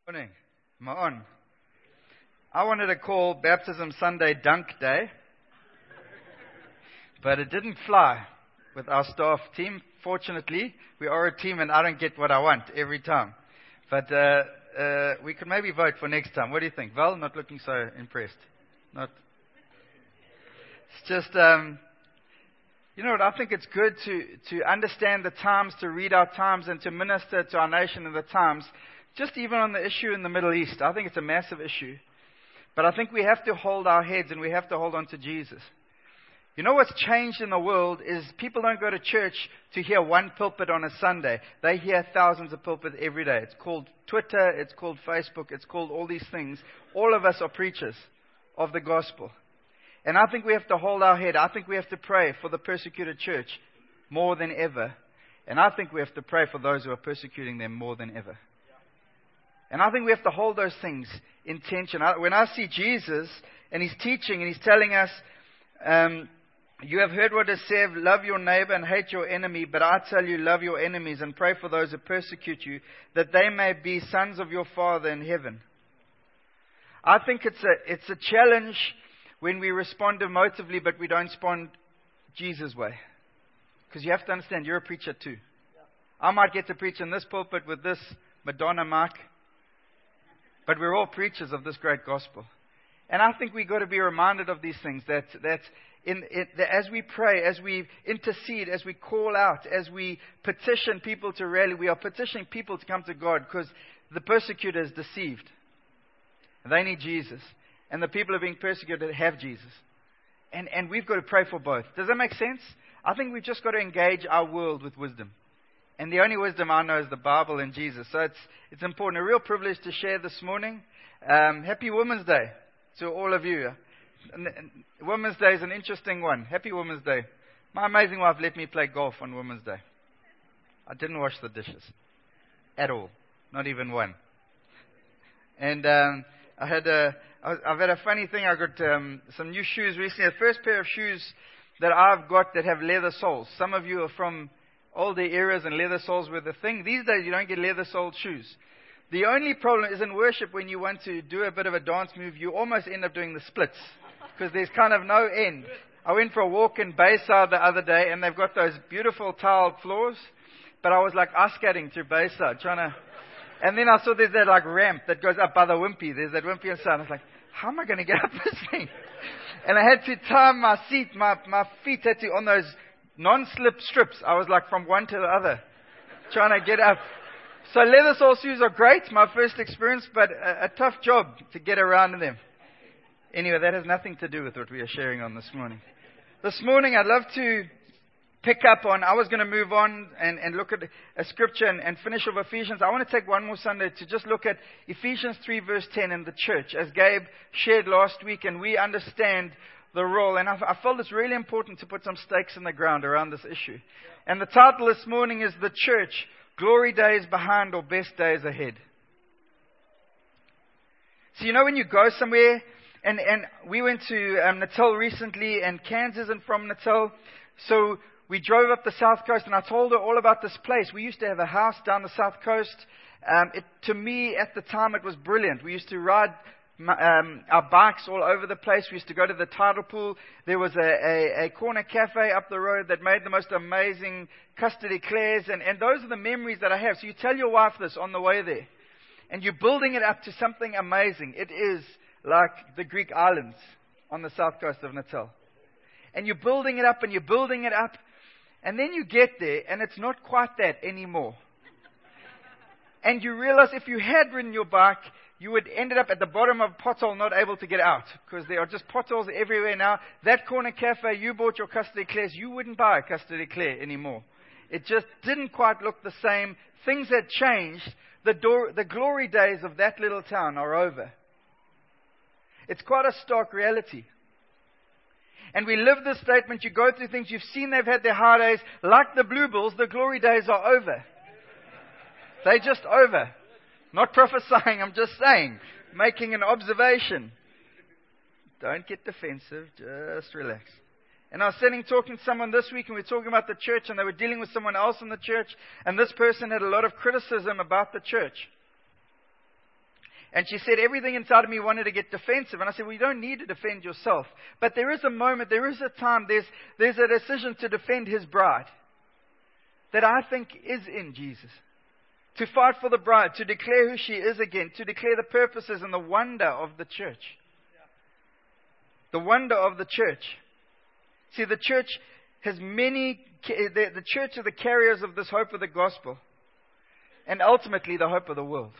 Morning. Am I on? I wanted to call Baptism Sunday Dunk Day, but it didn't fly with our staff team. Fortunately, we are a team and I don't get what I want every time. But we could maybe vote for next time. What do you think? Val, not looking so impressed. Not. It's just, you know what, I think it's good to understand the times, to read our times, and to minister to our nation in the times. Just even on the issue in the Middle East, I think it's a massive issue. But I think we have to hold our heads and we have to hold on to Jesus. You know what's changed in the world is people don't go to church to hear one pulpit on a Sunday. They hear thousands of pulpits every day. It's called Twitter, it's called Facebook, it's called all these things. All of us are preachers of the gospel. And I think we have to hold our head. I think we have to pray for the persecuted church more than ever. And I think we have to pray for those who are persecuting them more than ever. And I think we have to hold those things in tension. When I see Jesus and He's teaching and He's telling us, you have heard what is said, love your neighbor and hate your enemy, but I tell you, love your enemies and pray for those who persecute you, that they may be sons of your Father in heaven. I think it's a challenge when we respond emotively, but we don't respond Jesus' way. Because you have to understand, you're a preacher too. I might get to preach in this pulpit with this Madonna mic, but we're all preachers of this great gospel. And I think we've got to be reminded of these things, that as we pray, as we intercede, as we call out, as we petition people to rally, we are petitioning people to come to God because the persecutor is deceived. They need Jesus. And the people who are being persecuted have Jesus. And we've got to pray for both. Does that make sense? I think we've just got to engage our world with wisdom. And the only wisdom I know is the Bible and Jesus. So it's important. A real privilege to share this morning. Happy Women's Day to all of you. Women's Day is an interesting one. Happy Women's Day. My amazing wife let me play golf on Women's Day. I didn't wash the dishes. At all. Not even one. And I've had a funny thing. I got some new shoes recently. The first pair of shoes that I've got that have leather soles. Some of you are from older eras and leather soles were the thing. These days you don't get leather-soled shoes. The only problem is in worship when you want to do a bit of a dance move, you almost end up doing the splits because there's kind of no end. I went for a walk in Bayside the other day and they've got those beautiful tiled floors, but I was like ice skating through Bayside and then I saw there's that like ramp that goes up by the Wimpy. There's that Wimpy inside. I was like, how am I going to get up this thing? And I had to tie my seat, my feet had to on those non-slip strips. I was like from one to the other, trying to get up. So leather sole shoes are great, my first experience, but a tough job to get around in them. Anyway, that has nothing to do with what we are sharing on this morning. This morning, I'd love to pick up on, I was going to move on and look at a scripture and finish off Ephesians. I want to take one more Sunday to just look at Ephesians 3 verse 10 in the church, as Gabe shared last week, and we understand the role. And I felt it's really important to put some stakes in the ground around this issue. And the title this morning is The Church, Glory Days Behind or Best Days Ahead. So you know when you go somewhere, and we went to Natal recently, and Cairns isn't from Natal, so we drove up the south coast, and I told her all about this place. We used to have a house down the south coast. To me, at the time, it was brilliant. We used to ride our bikes all over the place. We used to go to the tidal pool. There was a corner cafe up the road that made the most amazing custard eclairs, and those are the memories that I have. So you tell your wife this on the way there, and you're building it up to something amazing. It is like the Greek islands on the south coast of Natal. And you're building it up and you're building it up, and then you get there and it's not quite that anymore. And you realize if you had ridden your bike, you would ended up at the bottom of a pothole not able to get out because there are just potholes everywhere now. That corner cafe, you bought your custard eclairs, you wouldn't buy a custard eclair anymore. It just didn't quite look the same. Things had changed. The glory days of that little town are over. It's quite a stark reality. And we live this statement, you go through things, you've seen they've had their high days. Like the Bluebells, the glory days are over. They're just over. Not prophesying, I'm just saying. Making an observation. Don't get defensive, just relax. And I was sitting talking to someone this week, and we were talking about the church, and they were dealing with someone else in the church, and this person had a lot of criticism about the church. And she said, everything inside of me wanted to get defensive. And I said, well, you don't need to defend yourself. But there is a moment, there is a time, there's a decision to defend His bride that I think is in Jesus. To fight for the bride, to declare who she is again, to declare the purposes and the wonder of the church. The wonder of the church. See, the church has the church are the carriers of this hope of the gospel. And ultimately the hope of the world.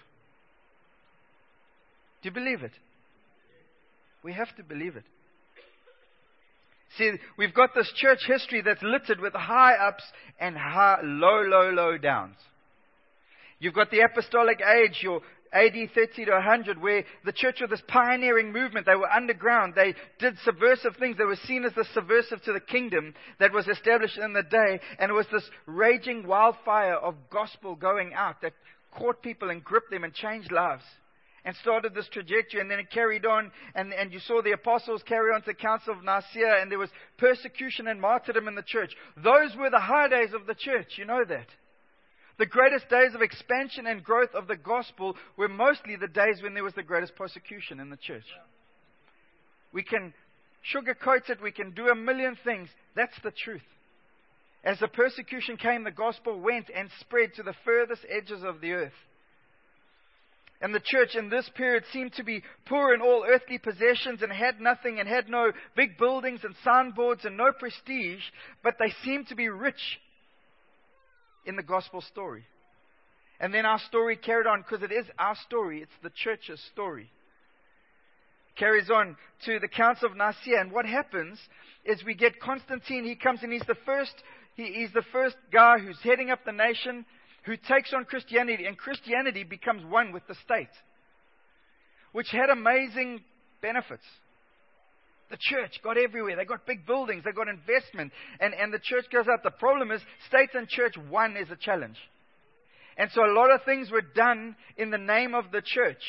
Do you believe it? We have to believe it. See, we've got this church history that's littered with high ups and low downs. You've got the apostolic age, your AD 30 to 100, where the church was this pioneering movement. They were underground. They did subversive things. They were seen as the subversive to the kingdom that was established in the day. And it was this raging wildfire of gospel going out that caught people and gripped them and changed lives. And started this trajectory, and then it carried on, and you saw the apostles carry on to the Council of Nicaea, and there was persecution and martyrdom in the church. Those were the high days of the church, you know that. The greatest days of expansion and growth of the gospel were mostly the days when there was the greatest persecution in the church. We can sugarcoat it, we can do a million things. That's the truth. As the persecution came, the gospel went and spread to the furthest edges of the earth. And the church in this period seemed to be poor in all earthly possessions and had nothing and had no big buildings and signboards and no prestige, but they seemed to be rich in the gospel story. And then our story carried on, because it is our story, it's the church's story. Carries on to the Council of Nicaea, and what happens is we get Constantine. He comes and he's the first guy who's heading up the nation, who takes on Christianity, and Christianity becomes one with the state, which had amazing benefits. The church got everywhere. They got big buildings. They got investment. And the church goes out. The problem is, state and church, one is a challenge. And so a lot of things were done in the name of the church,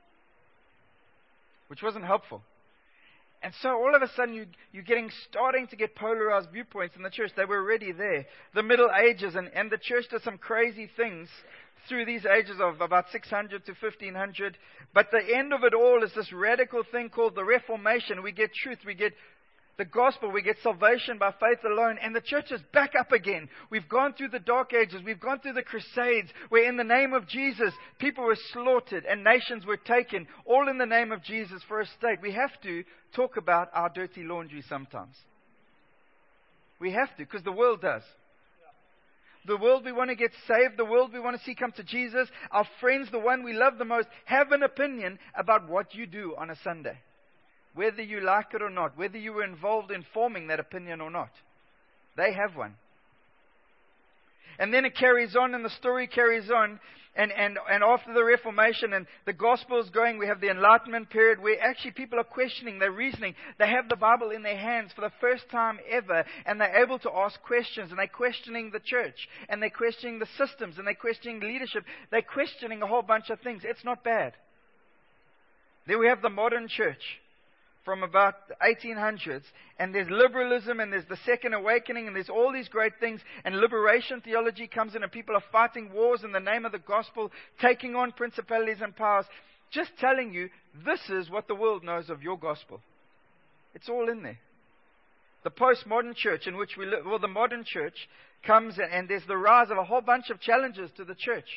which wasn't helpful. And so all of a sudden you're starting to get polarized viewpoints in the church. They were already there. The Middle Ages, and the church did some crazy things through these ages of about 600 to 1500. But the end of it all is this radical thing called the Reformation. We get truth, we get the gospel, we get salvation by faith alone, and the church is back up again. We've gone through the dark ages, we've gone through the crusades, where in the name of Jesus, people were slaughtered and nations were taken, all in the name of Jesus for a state. We have to talk about our dirty laundry sometimes. We have to, because the world does. The world we want to get saved, the world we want to see come to Jesus, our friends, the one we love the most, have an opinion about what you do on a Sunday. Whether you like it or not, whether you were involved in forming that opinion or not. They have one. And then it carries on, and the story carries on. And after the Reformation and the gospel is going, we have the Enlightenment period where actually people are questioning, they're reasoning. They have the Bible in their hands for the first time ever, and they're able to ask questions, and they're questioning the church, and they're questioning the systems, and they're questioning leadership. They're questioning a whole bunch of things. It's not bad. Then we have the modern church from about the 1800s, and there's liberalism, and there's the Second Awakening, and there's all these great things, and liberation theology comes in, and people are fighting wars in the name of the gospel, taking on principalities and powers. Just telling you, this is what the world knows of your gospel. It's all in there. The postmodern church in which we live, well, the modern church comes, and there's the rise of a whole bunch of challenges to the church.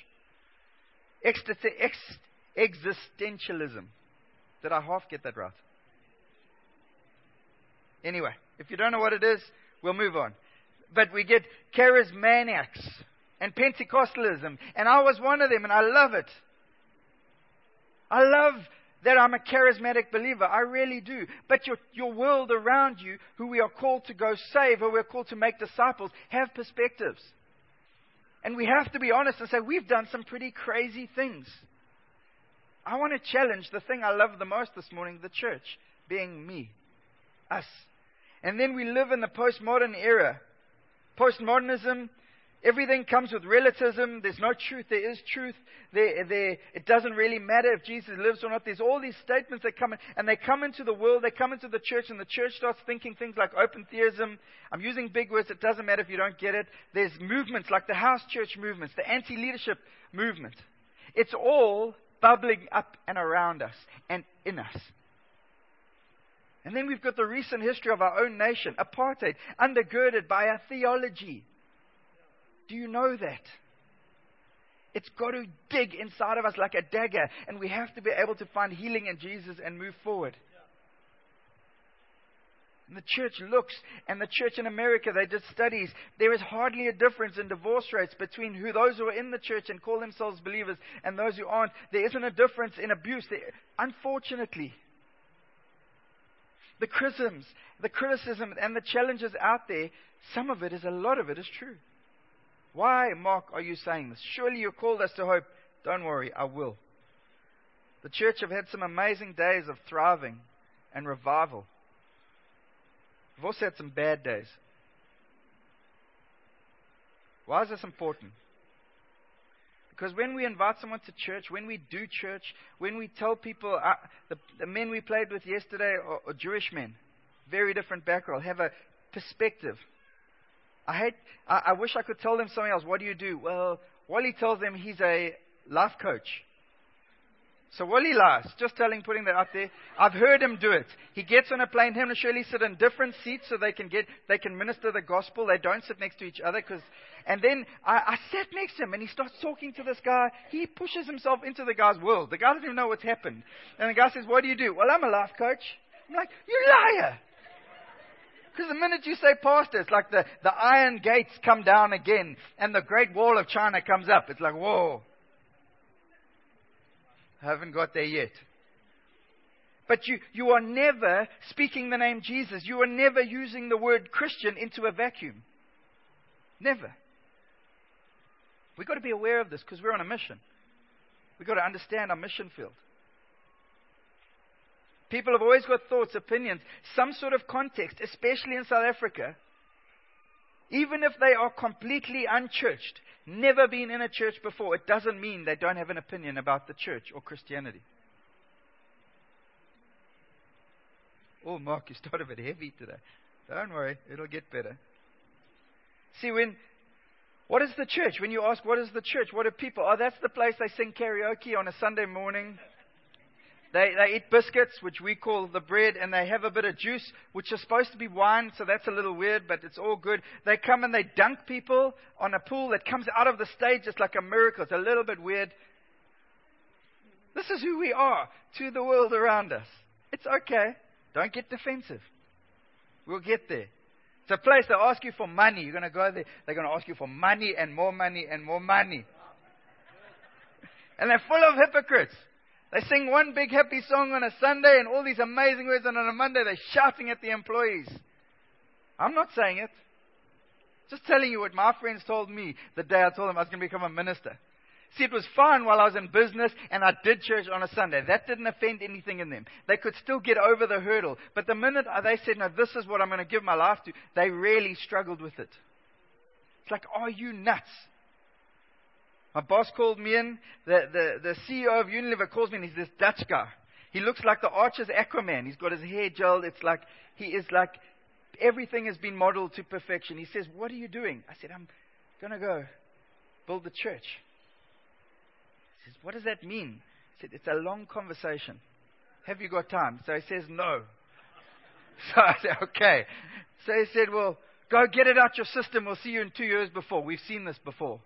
Existentialism. Did I half get that right? Anyway, if you don't know what it is, we'll move on. But we get charismaniacs and Pentecostalism. And I was one of them, and I love it. I love that I'm a charismatic believer. I really do. But your world around you, who we are called to go save, who we're called to make disciples, have perspectives. And we have to be honest and say, we've done some pretty crazy things. I want to challenge the thing I love the most this morning, the church, being me, us. And then we live in the postmodern era. Postmodernism, everything comes with relativism. There's no truth. There is truth. It doesn't really matter if Jesus lives or not. There's all these statements that come in, and they come into the world, they come into the church, and the church starts thinking things like open theism. I'm using big words. It doesn't matter if you don't get it. There's movements like the house church movements, the anti-leadership movement. It's all bubbling up and around us and in us. And then we've got the recent history of our own nation, apartheid, undergirded by a theology. Do you know that? It's got to dig inside of us like a dagger, and we have to be able to find healing in Jesus and move forward. And the church looks, and the church in America, they did studies. There is hardly a difference in divorce rates between those who are in the church and call themselves believers and those who aren't. There isn't a difference in abuse. Unfortunately, the criticism and the challenges out there, a lot of it is true. Why, Mark, are you saying this? Surely you called us to hope. Don't worry, I will. The church have had some amazing days of thriving and revival. We've also had some bad days. Why is this important? Because when we invite someone to church, when we do church, when we tell people, the men we played with yesterday are Jewish men, very different background, have a perspective. I wish I could tell them something else. What do you do? Well, Wally tells them he's a life coach. So Wally lies, putting that out there. I've heard him do it. He gets on a plane, him and Shirley sit in different seats so they can minister the gospel. They don't sit next to each other and then I sat next to him and he starts talking to this guy. He pushes himself into the guy's world. The guy doesn't even know what's happened. And the guy says, what do you do? Well, I'm a life coach. I'm like, you liar. Because the minute you say pastor, it's like the iron gates come down again and the Great Wall of China comes up. It's like, whoa. I haven't got there yet. But you are never speaking the name Jesus. You are never using the word Christian into a vacuum. Never. We've got to be aware of this because we're on a mission. We've got to understand our mission field. People have always got thoughts, opinions, some sort of context, especially in South Africa. Even if they are completely unchurched, never been in a church before, it doesn't mean they don't have an opinion about the church or Christianity. Oh, Mark, you started a bit heavy today. Don't worry, it'll get better. See, what is the church? When you ask, what is the church? What are people? Oh, that's the place they sing karaoke on a Sunday morning. They eat biscuits, which we call the bread, and they have a bit of juice, which is supposed to be wine, so that's a little weird, but it's all good. They come and they dunk people on a pool that comes out of the stage. It's like a miracle. It's a little bit weird. This is who we are to the world around us. It's okay. Don't get defensive. We'll get there. It's a place they ask you for money. You're going to go there. They're going to ask you for money and more money and more money. And they're full of hypocrites. They sing one big happy song on a Sunday and all these amazing words, and on a Monday they're shouting at the employees. I'm not saying it. Just telling you what my friends told me the day I told them I was going to become a minister. See, it was fine while I was in business and I did church on a Sunday. That didn't offend anything in them. They could still get over the hurdle. But the minute they said, no, this is what I'm going to give my life to, they really struggled with it. It's like, are you nuts? My boss called me in. The CEO of Unilever calls me in. He's this Dutch guy. He looks like the Archer's Aquaman. He's got his hair gelled. It's like, he is like, everything has been modeled to perfection. He says, what are you doing? I said, I'm going to go build the church. He says, what does that mean? I said, it's a long conversation. Have you got time? So he says, no. So I said, okay. So he said, well, go get it out your system. We'll see you in 2 years before. We've seen this before.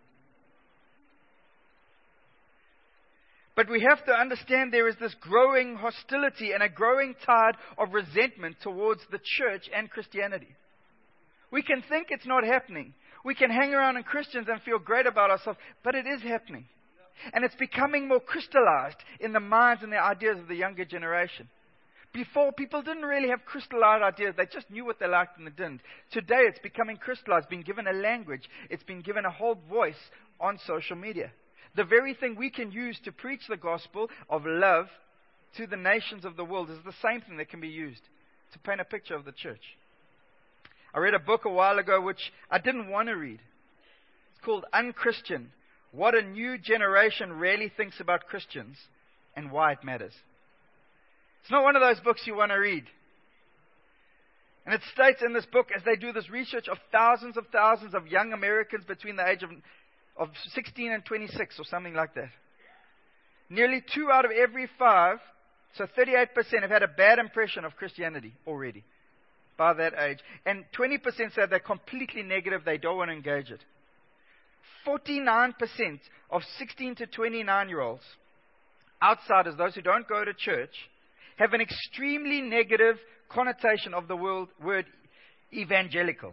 But we have to understand there is this growing hostility and a growing tide of resentment towards the church and Christianity. We can think it's not happening. We can hang around in Christians and feel great about ourselves, but it is happening. And it's becoming more crystallized in the minds and the ideas of the younger generation. Before, people didn't really have crystallized ideas. They just knew what they liked and they didn't. Today, it's becoming crystallized, being given a language. It's been given a whole voice on social media. The very thing we can use to preach the gospel of love to the nations of the world is the same thing that can be used to paint a picture of the church. I read a book a while ago which I didn't want to read. It's called Unchristian: What a New Generation Really Thinks About Christians and Why It Matters. It's not one of those books you want to read. And it states in this book, as they do this research of thousands of young Americans between the age of 16 and 26 or something like that. Nearly 2 out of every 5, so 38%, have had a bad impression of Christianity already by that age. And 20% say they're completely negative, they don't want to engage it. 49% of 16 to 29-year-olds, outsiders, those who don't go to church, have an extremely negative connotation of the word evangelical.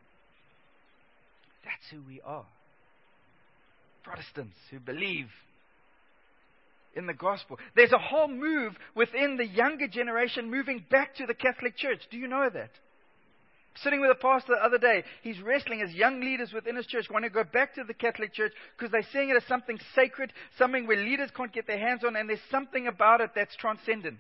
That's who we are. Protestants who believe in the gospel. There's a whole move within the younger generation moving back to the Catholic Church. Do you know that? Sitting with a pastor the other day, he's wrestling as young leaders within his church want to go back to the Catholic Church because they're seeing it as something sacred, something where leaders can't get their hands on, and there's something about it that's transcendent.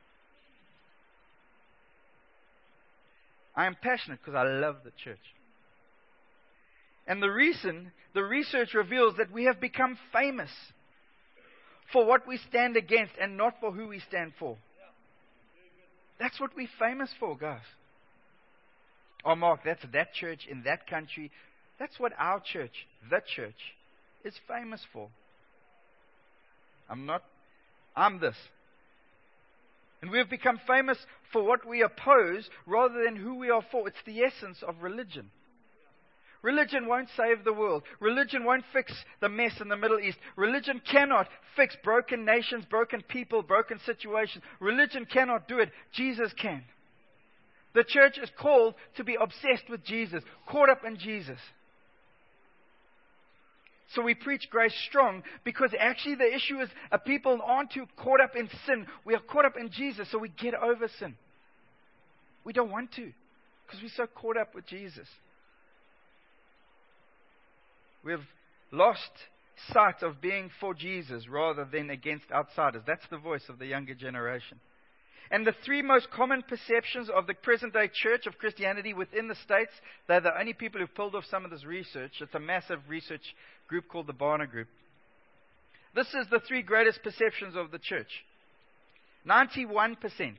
I am passionate because I love the church. And the research reveals that we have become famous for what we stand against and not for who we stand for. That's what we're famous for, guys. Oh, Mark, that's that church in that country. That's what our church, the church, is famous for. I'm this. And we have become famous for what we oppose rather than who we are for. It's the essence of religion. Religion won't save the world. Religion won't fix the mess in the Middle East. Religion cannot fix broken nations, broken people, broken situations. Religion cannot do it. Jesus can. The church is called to be obsessed with Jesus, caught up in Jesus. So we preach grace strong because actually the issue is people aren't too caught up in sin. We are caught up in Jesus, so we get over sin. We don't want to because we're so caught up with Jesus. We've lost sight of being for Jesus rather than against outsiders. That's the voice of the younger generation. And the 3 most common perceptions of the present-day church of Christianity within the States, they're the only people who've pulled off some of this research. It's a massive research group called the Barna Group. This is the 3 greatest perceptions of the church. 91%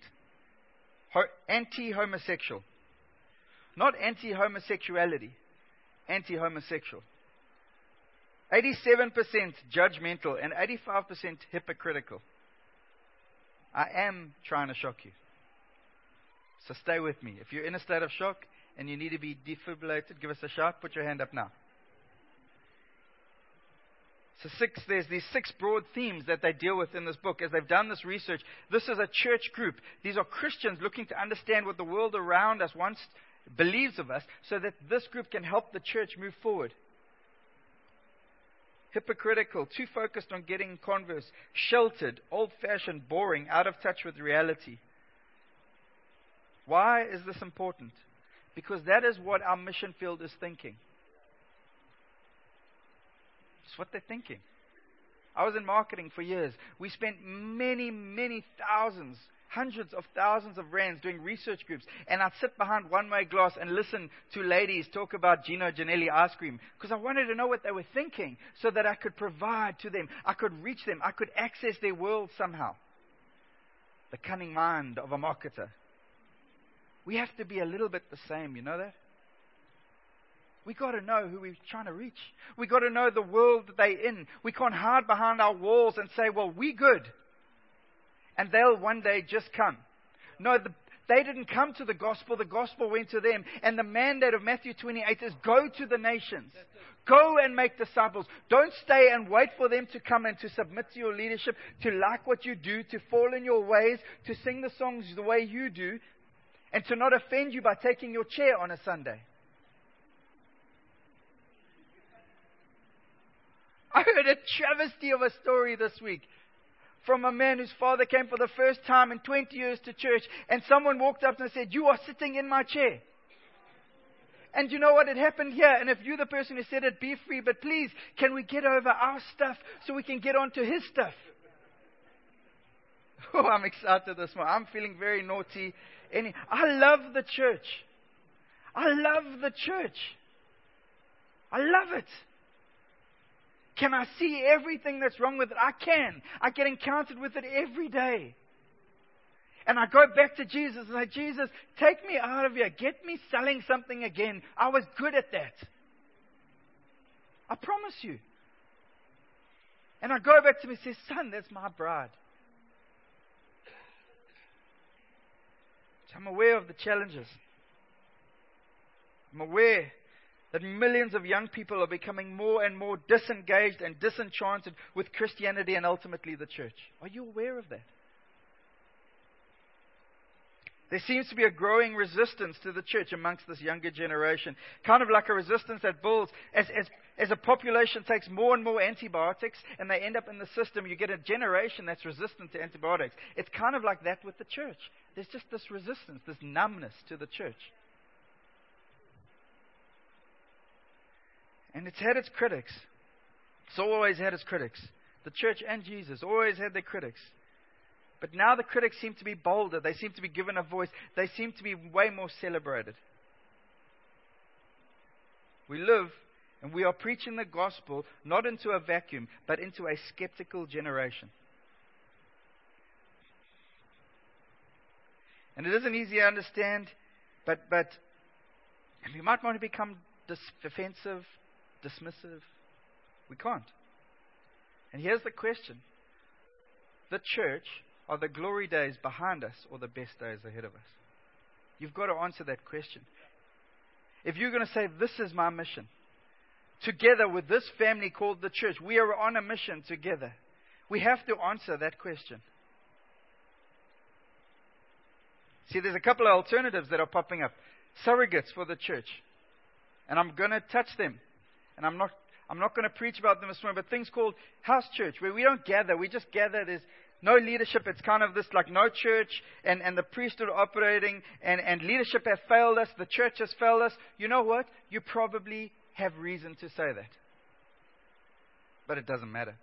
anti-homosexual. Not anti-homosexuality, anti-homosexual. 87% judgmental and 85% hypocritical. I am trying to shock you. So stay with me. If you're in a state of shock and you need to be defibrillated, give us a shout. Put your hand up now. So there's these 6 broad themes that they deal with in this book. As they've done this research, this is a church group. These are Christians looking to understand what the world around us once believes of us so that this group can help the church move forward. Hypocritical, too focused on getting converse, sheltered, old-fashioned, boring, out of touch with reality. Why is this important? Because that is what our mission field is thinking. It's what they're thinking. I was in marketing for years. We spent many, many thousands, hundreds of thousands of rands doing research groups. And I'd sit behind one-way glass and listen to ladies talk about Gino Ginelli ice cream. Because I wanted to know what they were thinking so that I could provide to them. I could reach them. I could access their world somehow. The cunning mind of a marketer. We have to be a little bit the same, you know that? We got to know who we're trying to reach. We got to know the world that they're in. We can't hide behind our walls and say, well, we good. And they'll one day just come. No, they didn't come to the gospel went to them. And the mandate of Matthew 28 is go to the nations. Go and make disciples. Don't stay and wait for them to come and to submit to your leadership, to like what you do, to fall in your ways, to sing the songs the way you do, and to not offend you by taking your chair on a Sunday. I heard a travesty of a story this week from a man whose father came for the first time in 20 years to church, and someone walked up and said, "You are sitting in my chair." And you know what had happened here? And if you're the person who said it, be free, but please, can we get over our stuff so we can get on to his stuff? Oh, I'm excited this morning. I'm feeling very naughty. I love the church. I love the church. I love it. Can I see everything that's wrong with it? I can. I get encountered with it every day. And I go back to Jesus and say, Jesus, take me out of here. Get me selling something again. I was good at that. I promise you. And I go back to him and say, son, that's my bride. So I'm aware of the challenges. I'm aware that millions of young people are becoming more and more disengaged and disenchanted with Christianity and ultimately the church. Are you aware of that? There seems to be a growing resistance to the church amongst this younger generation. Kind of like a resistance that builds as a population takes more and more antibiotics and they end up in the system, you get a generation that's resistant to antibiotics. It's kind of like that with the church. There's just this resistance, this numbness to the church. And it's had its critics. It's always had its critics. The church and Jesus always had their critics. But now the critics seem to be bolder. They seem to be given a voice. They seem to be way more celebrated. We live and we are preaching the gospel not into a vacuum, but into a skeptical generation. And it isn't easy to understand, but we might want to become defensive, dismissive. We can't. And here's the question. The church, are the glory days behind us or the best days ahead of us? You've got to answer that question. If you're going to say, this is my mission, together with this family called the church, we are on a mission together. We have to answer that question. See, there's a couple of alternatives that are popping up. Surrogates for the church. And I'm going to touch them. And I'm not going to preach about them this morning, but things called house church, where we don't gather. We just gather. There's no leadership. It's kind of this like no church and the priesthood operating and leadership have failed us. The church has failed us. You know what? You probably have reason to say that. But it doesn't matter.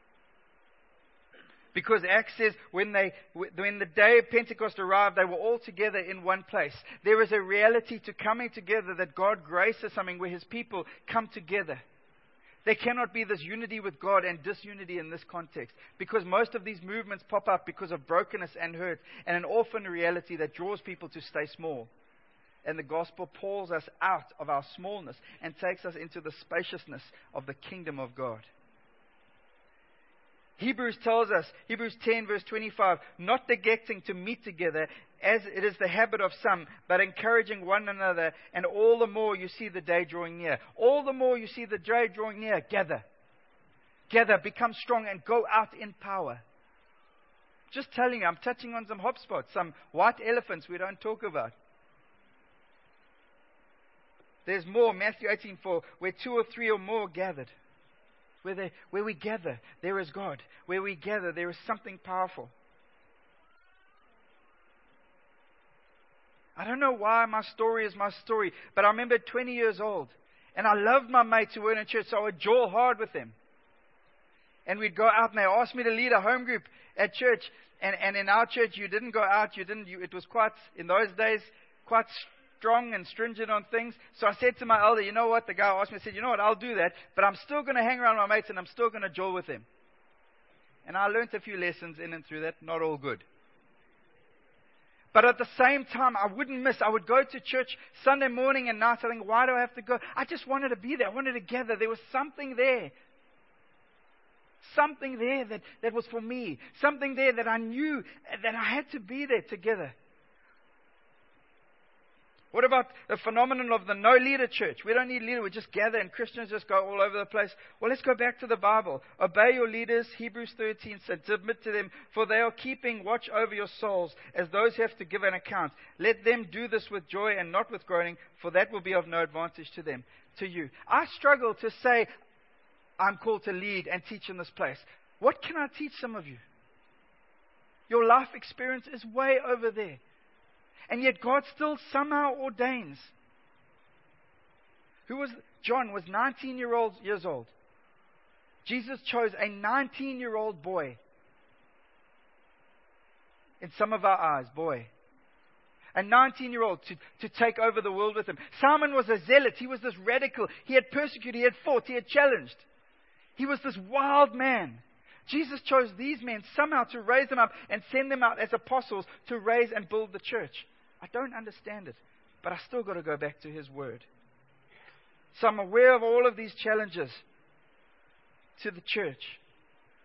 Because Acts says when the day of Pentecost arrived, they were all together in one place. There is a reality to coming together that God graces something where His people come together. There cannot be this unity with God and disunity in this context. Because most of these movements pop up because of brokenness and hurt and an orphan reality that draws people to stay small. And the gospel pulls us out of our smallness and takes us into the spaciousness of the kingdom of God. Hebrews tells us, Hebrews 10 verse 25, not neglecting to meet together as it is the habit of some, but encouraging one another, and all the more you see the day drawing near. All the more you see the day drawing near, gather. Gather, become strong, and go out in power. Just telling you, I'm touching on some hotspots, some white elephants we don't talk about. There's more, Matthew 18:4, where 2 or 3 or more gathered. Where we gather, there is God. Where we gather, there is something powerful. I don't know why my story is my story, but I remember 20 years old, and I loved my mates who were in church, so I would jaw hard with them. And we'd go out, and they asked me to lead a home group at church. And in our church, you didn't go out. It was quite, in those days, quite strong and stringent on things. So I said to my elder, you know what? The guy asked me, I said, you know what? I'll do that, but I'm still going to hang around my mates and I'm still going to jaw with them. And I learned a few lessons in and through that. Not all good. But at the same time, I wouldn't miss. I would go to church Sunday morning and night. I think, why do I have to go? I just wanted to be there. I wanted to gather. There was something there. Something there that was for me. Something there that I knew that I had to be there together. What about the phenomenon of the no leader church? We don't need leader. We just gather and Christians just go all over the place. Well, let's go back to the Bible. Obey your leaders. Hebrews 13 said, submit to them, for they are keeping watch over your souls as those who have to give an account. Let them do this with joy and not with groaning, for that will be of no advantage to them, to you. I struggle to say I'm called to lead and teach in this place. What can I teach some of you? Your life experience is way over there. And yet God still somehow ordains. John was 19 years old. Jesus chose a 19-year-old boy. In some of our eyes, boy. A 19-year-old to take over the world with him. Simon was a zealot. He was this radical. He had persecuted. He had fought. He had challenged. He was this wild man. Jesus chose these men somehow to raise them up and send them out as apostles to raise and build the church. I don't understand it, but I still got to go back to His Word. So I'm aware of all of these challenges to the church.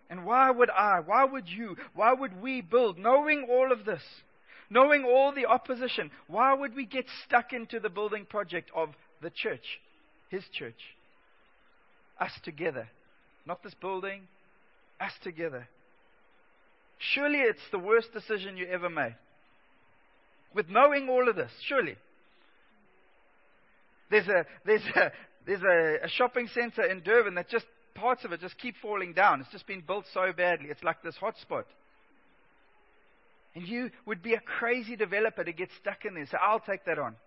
And why would you, why would we build, knowing all of this, knowing all the opposition, why would we get stuck into the building project of the church, His church? Us together. Not this building, us together. Surely it's the worst decision you ever made. With knowing all of this, surely. There's a shopping center in Durban that just, parts of it just keep falling down. It's just been built so badly. It's like this hotspot. And you would be a crazy developer to get stuck in there. So I'll take that on.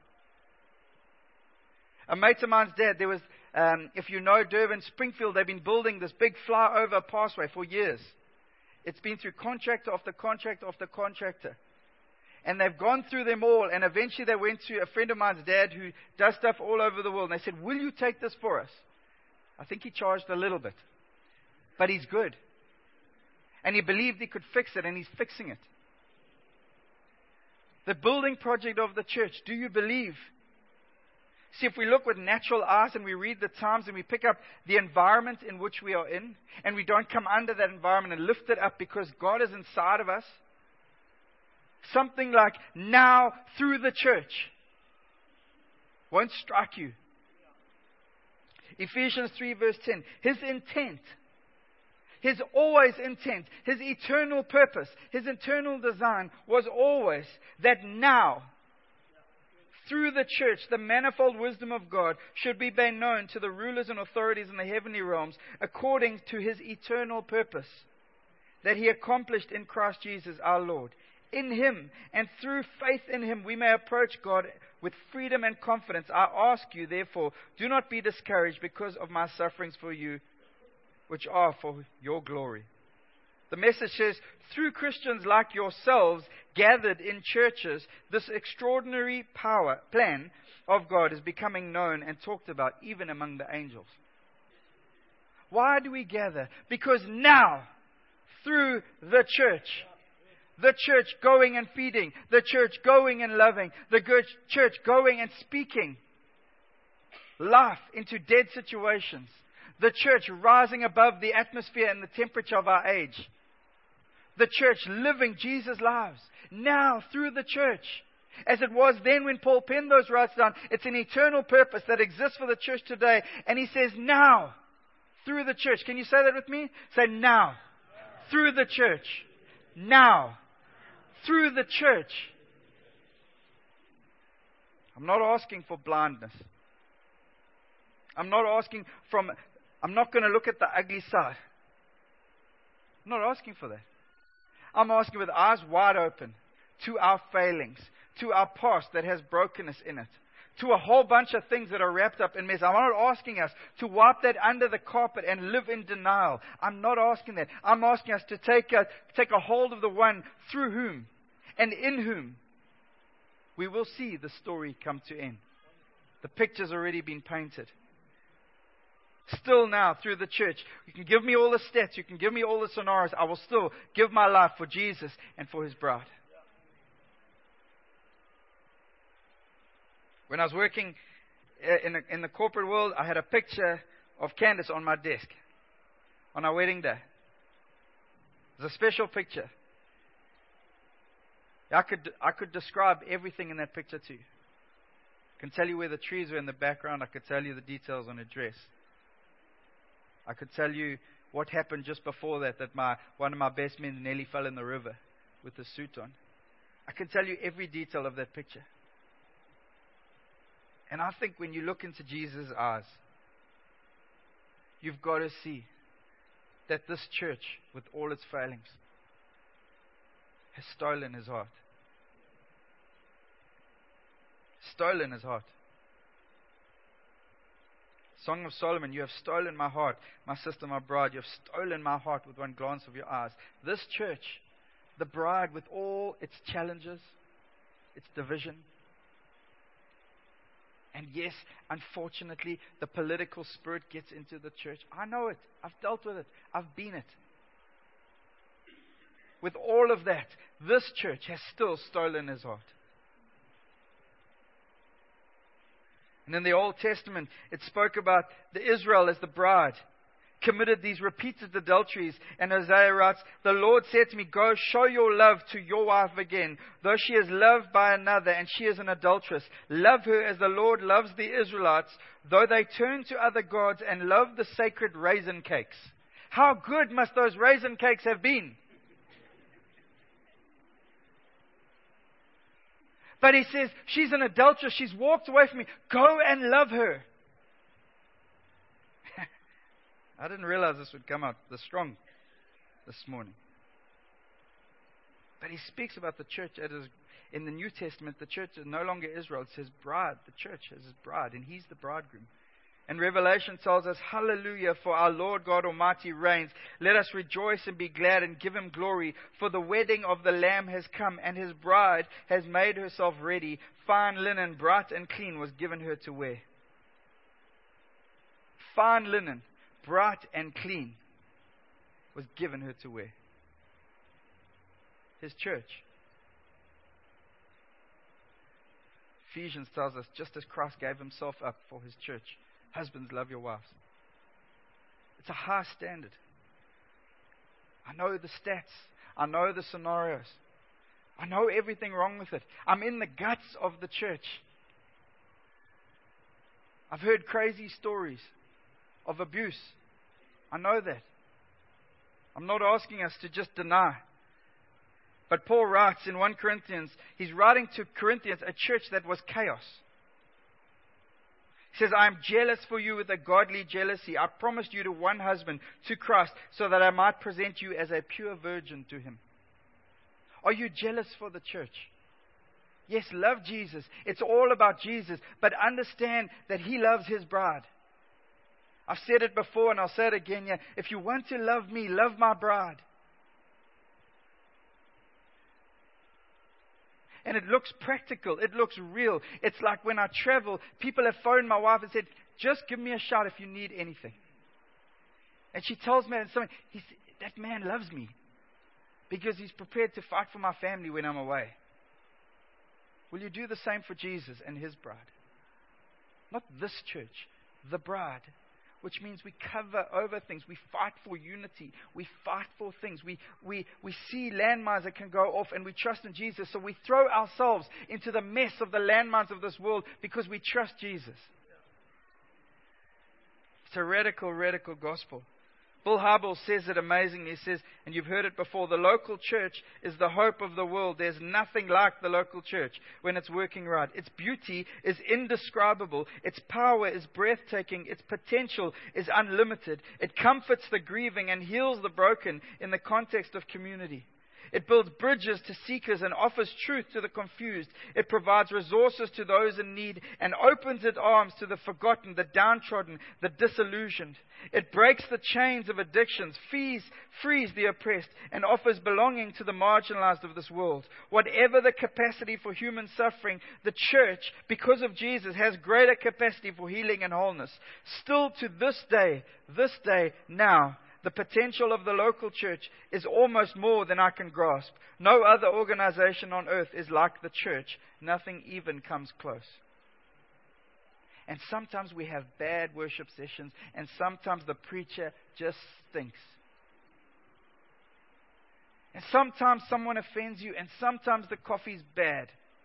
A mate of mine's dad, there was, if you know Durban, Springfield, they've been building this big flyover passway for years. It's been through contractor after contractor after contractor. And they've gone through them all, and eventually they went to a friend of mine's dad who does stuff all over the world, and they said, will you take this for us? I think he charged a little bit. But he's good. And he believed he could fix it, and he's fixing it. The building project of the church, do you believe? See, if we look with natural eyes and we read the times and we pick up the environment in which we are in, and we don't come under that environment and lift it up because God is inside of us, something like now through the church won't strike you. Ephesians 3 verse 10. His intent, His always intent, His eternal purpose, His eternal design was always that now, through the church, the manifold wisdom of God should be made known to the rulers and authorities in the heavenly realms according to His eternal purpose that He accomplished in Christ Jesus our Lord. In Him and through faith in Him we may approach God with freedom and confidence. I ask you, therefore, do not be discouraged because of my sufferings for you, which are for your glory. The message says, through Christians like yourselves gathered in churches, this extraordinary plan of God is becoming known and talked about even among the angels. Why do we gather? Because now, through the church going and feeding, the church going and loving, the church going and speaking life into dead situations, the church rising above the atmosphere and the temperature of our age, the church living Jesus' lives now through the church. As it was then when Paul penned those writes down, it's an eternal purpose that exists for the church today. And he says now through the church. Can you say that with me? Say now. Through the church. Now. Through the church. I'm not asking for blindness. I'm not going to look at the ugly side. I'm not asking for that. I'm asking with eyes wide open to our failings, to our past that has brokenness in it, to a whole bunch of things that are wrapped up in mess. I'm not asking us to wipe that under the carpet and live in denial. I'm not asking that. I'm asking us to take a hold of the one through whom and in whom we will see the story come to end. The picture's already been painted. Still now, through the church, you can give me all the stats, you can give me all the scenarios, I will still give my life for Jesus and for His bride. When I was working in the corporate world, I had a picture of Candace on my desk on our wedding day. It was a special picture. I could describe everything in that picture to you. I can tell you where the trees were in the background. I could tell you the details on her dress. I could tell you what happened just before that one of my best men nearly fell in the river with a suit on. I can tell you every detail of that picture. And I think when you look into Jesus' eyes, you've got to see that this church, with all its failings, has stolen His heart. Stolen His heart. Song of Solomon, you have stolen my heart, my sister, my bride. You have stolen my heart with one glance of your eyes. This church, the bride with all its challenges, its division. And yes, unfortunately, the political spirit gets into the church. I know it. I've dealt with it. I've been it. With all of that, this church has still stolen His heart. And in the Old Testament, it spoke about the Israel as the bride committed these repeated adulteries. And Hosea writes, the Lord said to me, go show your love to your wife again, though she is loved by another and she is an adulteress. Love her as the Lord loves the Israelites, though they turn to other gods and love the sacred raisin cakes. How good must those raisin cakes have been? But he says, she's an adulteress. She's walked away from me. Go and love her. I didn't realize this would come out this strong this morning. But he speaks about the church in the New Testament. The church is no longer Israel. It's his bride. The church is his bride, and he's the bridegroom. And Revelation tells us, hallelujah, for our Lord God Almighty reigns. Let us rejoice and be glad and give him glory. For the wedding of the Lamb has come, and his bride has made herself ready. Fine linen, bright and clean, was given her to wear. Fine linen, bright and clean, was given her to wear. His church. Ephesians tells us, just as Christ gave himself up for his church, husbands, love your wives. It's a high standard. I know the stats. I know the scenarios. I know everything wrong with it. I'm in the guts of the church. I've heard crazy stories of abuse. I know that. I'm not asking us to just deny. But Paul writes in 1 Corinthians, he's writing to Corinthians, a church that was chaos. He says, I am jealous for you with a godly jealousy. I promised you to one husband, to Christ, so that I might present you as a pure virgin to him. Are you jealous for the church? Yes, love Jesus. It's all about Jesus. But understand that he loves his bride. I've said it before and I'll say it again. Yeah, if you want to love me, love my bride. And it looks practical. It looks real. It's like when I travel, people have phoned my wife and said, just give me a shout if you need anything. And she tells me that man loves me because he's prepared to fight for my family when I'm away. Will you do the same for Jesus and his bride? Not this church, the bride. Which means we cover over things. We fight for unity. We fight for things. We see landmines that can go off and we trust in Jesus. So we throw ourselves into the mess of the landmines of this world because we trust Jesus. It's a radical, radical gospel. Bill Hybels says it amazingly. He says, and you've heard it before, the local church is the hope of the world. There's nothing like the local church when it's working right. Its beauty is indescribable. Its power is breathtaking. Its potential is unlimited. It comforts the grieving and heals the broken in the context of community. It builds bridges to seekers and offers truth to the confused. It provides resources to those in need and opens its arms to the forgotten, the downtrodden, the disillusioned. It breaks the chains of addictions, frees the oppressed, and offers belonging to the marginalized of this world. Whatever the capacity for human suffering, the church, because of Jesus, has greater capacity for healing and wholeness. Still to this day, now, the potential of the local church is almost more than I can grasp. No other organization on earth is like the church. Nothing even comes close. And sometimes we have bad worship sessions, and sometimes the preacher just stinks. And sometimes someone offends you, and sometimes the coffee's bad.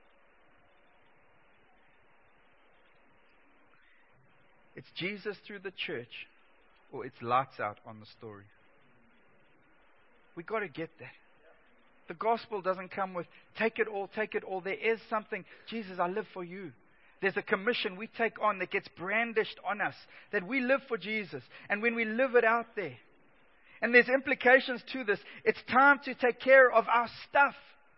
It's Jesus through the church, or it's lights out on the story. We've got to get that. The gospel doesn't come with, take it all, take it all. There is something, Jesus, I live for you. There's a commission we take on that gets brandished on us, that we live for Jesus. And when we live it out there, and there's implications to this, it's time to take care of our stuff.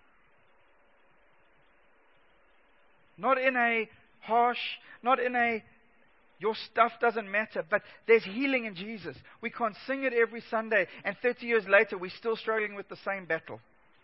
Not in a harsh, not in a your stuff doesn't matter, but there's healing in Jesus. We can't sing it every Sunday, and 30 years later, we're still struggling with the same battle.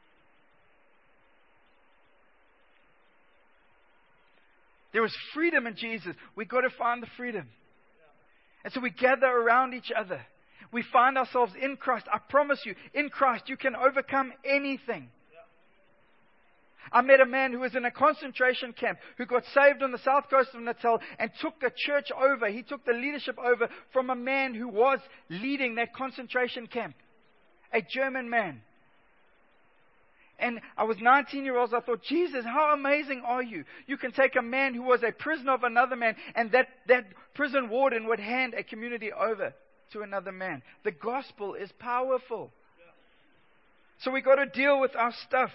There is freedom in Jesus. We've got to find the freedom. And so we gather around each other. We find ourselves in Christ. I promise you, in Christ, you can overcome anything. I met a man who was in a concentration camp, who got saved on the south coast of Natal and took a church over. He took the leadership over from a man who was leading that concentration camp, a German man. And I was 19 years old. I thought, Jesus, how amazing are you? You can take a man who was a prisoner of another man, and that prison warden would hand a community over to another man. The gospel is powerful. So we got to deal with our stuff.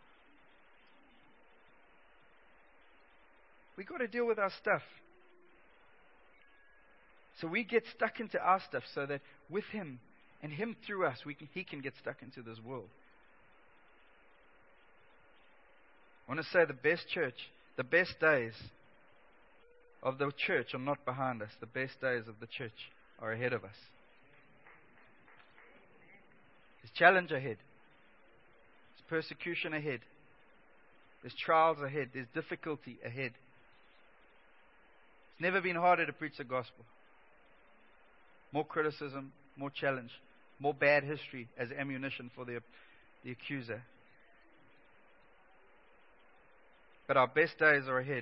We got to deal with our stuff. So we get stuck into our stuff so that with Him and Him through us, He can get stuck into this world. I want to say the best church, the best days of the church are not behind us. The best days of the church are ahead of us. There's challenge ahead. There's persecution ahead. There's trials ahead. There's difficulty ahead. It's never been harder to preach the gospel. More criticism, more challenge, more bad history as ammunition for the accuser. But our best days are ahead.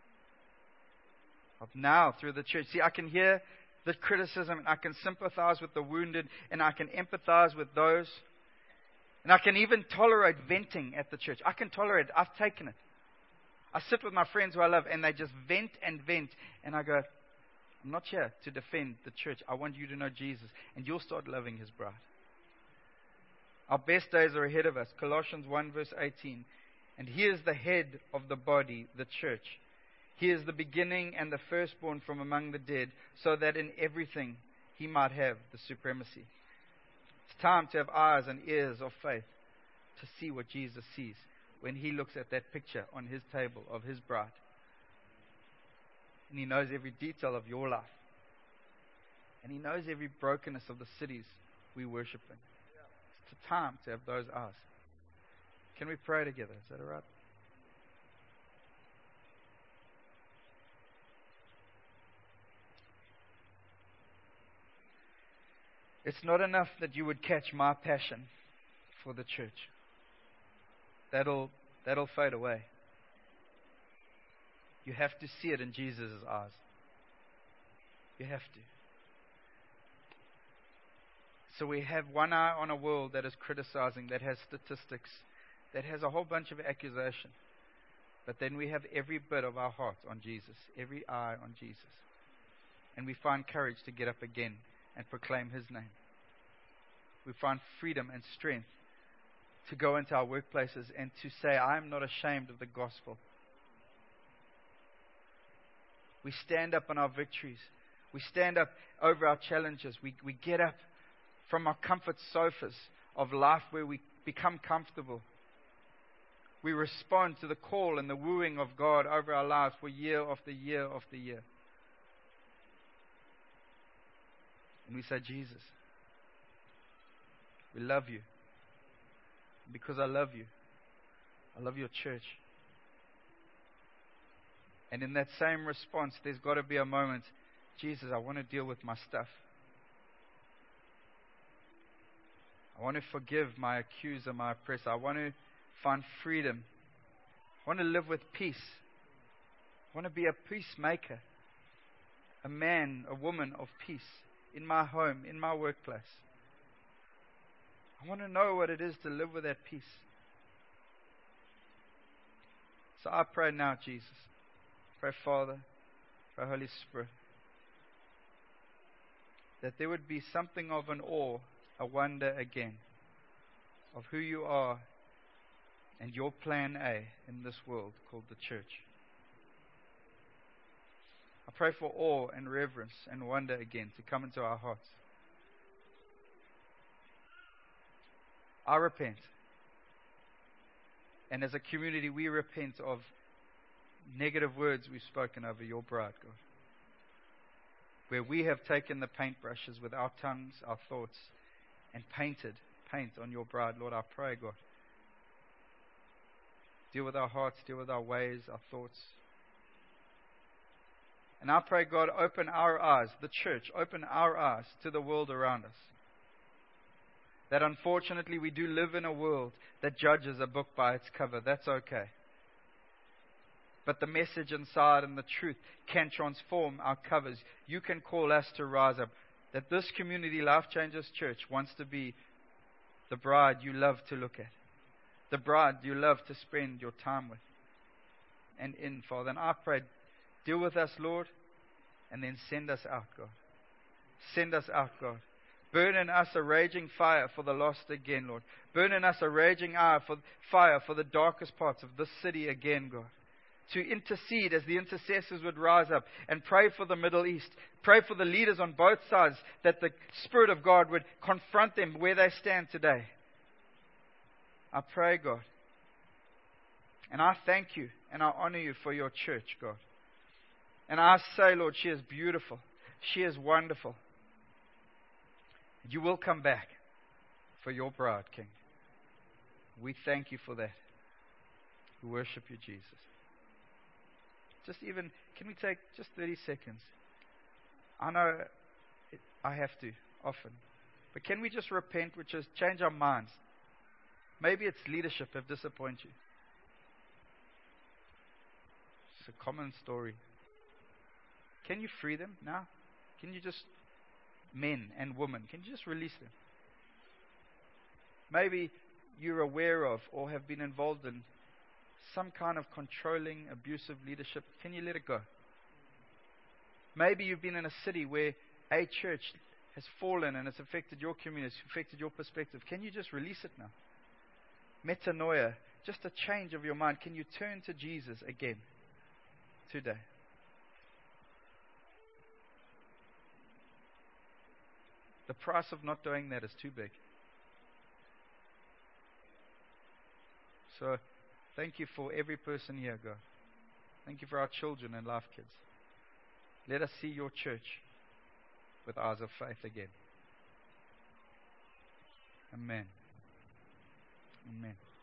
Of now, through the church. See, I can hear the criticism, and I can sympathize with the wounded, and I can empathize with those. And I can even tolerate venting at the church. I can tolerate it. I've taken it. I sit with my friends who I love, and they just vent and vent. And I go, I'm not here to defend the church. I want you to know Jesus, and you'll start loving His bride. Our best days are ahead of us. Colossians 1 verse 18. And He is the head of the body, the church. He is the beginning and the firstborn from among the dead, so that in everything He might have the supremacy. It's time to have eyes and ears of faith to see what Jesus sees when He looks at that picture on His table of His bride. And He knows every detail of your life. And He knows every brokenness of the cities we worship in. It's a time to have those eyes. Can we pray together? Is that all right? It's not enough that you would catch my passion for the church. That'll fade away. You have to see it in Jesus' eyes. You have to. So we have one eye on a world that is criticizing, that has statistics, that has a whole bunch of accusation. But then we have every bit of our heart on Jesus, every eye on Jesus. And we find courage to get up again and proclaim His name. We find freedom and strength to go into our workplaces and to say, I am not ashamed of the gospel. We stand up on our victories. We stand up over our challenges. We get up from our comfort sofas of life where we become comfortable. We respond to the call and the wooing of God over our lives for year after year after year. And we say, Jesus, we love you. Because I love you, I love your church. And in that same response, there's got to be a moment, Jesus, I want to deal with my stuff. I want to forgive my accuser, my oppressor. I want to find freedom. I want to live with peace. I want to be a peacemaker, a man, a woman of peace in my home, in my workplace. I want to know what it is to live with that peace. So I pray now, Jesus. Pray, Father, pray, Holy Spirit, that there would be something of an awe, a wonder again, of who you are and your plan A in this world called the church. I pray for awe and reverence and wonder again to come into our hearts. I repent. And as a community, we repent of negative words we've spoken over your bride, God. Where we have taken the paintbrushes with our tongues, our thoughts, and painted paint on your bride. Lord, I pray, God, deal with our hearts, deal with our ways, our thoughts. And I pray, God, open our eyes, the church, open our eyes to the world around us. That unfortunately we do live in a world that judges a book by its cover. That's okay. But the message inside and the truth can transform our covers. You can call us to rise up. That this community, Life Changers Church, wants to be the bride you love to look at. The bride you love to spend your time with and in, Father. And I pray, deal with us, Lord, and then send us out, God. Send us out, God. Burn in us a raging fire for the lost again, Lord. Burn in us a raging fire for the darkest parts of this city again, God. To intercede as the intercessors would rise up and pray for the Middle East. Pray for the leaders on both sides, that the Spirit of God would confront them where they stand today. I pray, God. And I thank you and I honor you for your church, God. And I say, Lord, she is beautiful. She is wonderful. You will come back for your bride, King. We thank you for that. We worship you, Jesus. Can we take just 30 seconds? I know I have to often. But can we just repent, which is change our minds? Maybe it's leadership have disappointed you. It's a common story. Can you free them now? Can you just, men and women, can you just release them? Maybe you're aware of or have been involved in some kind of controlling, abusive leadership. Can you let it go? Maybe you've been in a city where a church has fallen and it's affected your community, it's affected your perspective. Can you just release it now? Metanoia, just a change of your mind. Can you turn to Jesus again today? The price of not doing that is too big. So, thank you for every person here, God. Thank you for our children and life kids. Let us see your church with eyes of faith again. Amen. Amen.